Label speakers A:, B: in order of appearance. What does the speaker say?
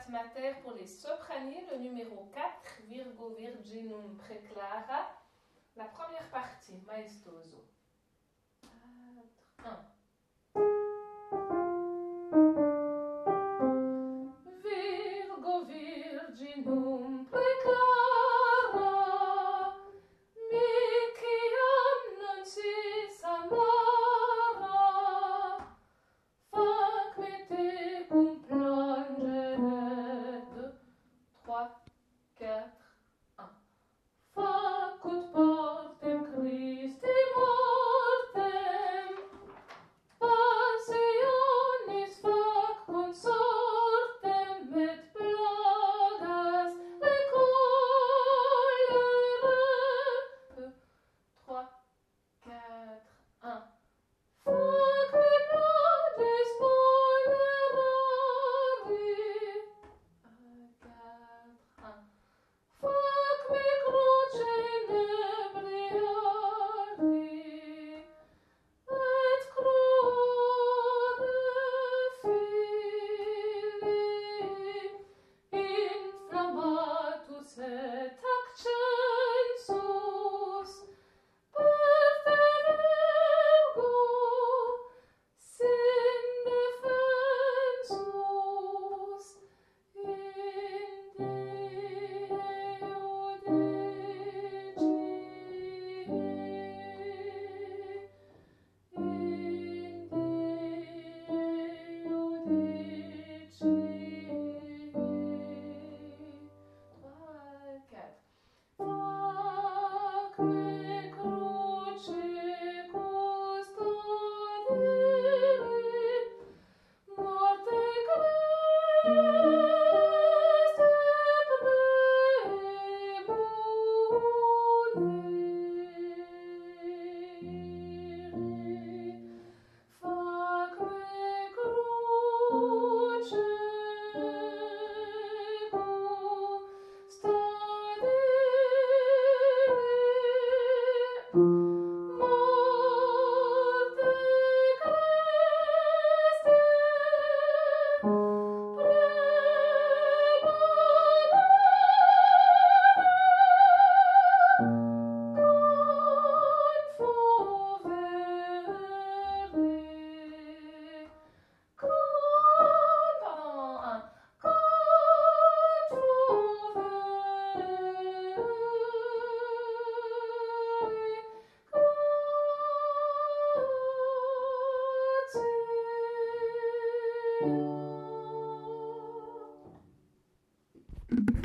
A: Mater pour les sopraniers, le numéro 4, Virgo Virginum Preclara, la première partie, maestoso. 4, 1. Virgo Virginum Preclara, Miciam non si samara, fac me te cum plangere. 2, 3, 4, 1. Facut partem Christi mortem, passionis fac consortem, et plagas recolere. 2, 3, 4, 1. Fac me plages volerari. 4, 1. Fac me cruce inebriari, et crore filii, inflammatus et accensus, per te Virgo, sin defensus, in Fac me cruce custodere, morte Christe premunere. Fac me cruce custodere, morte Christe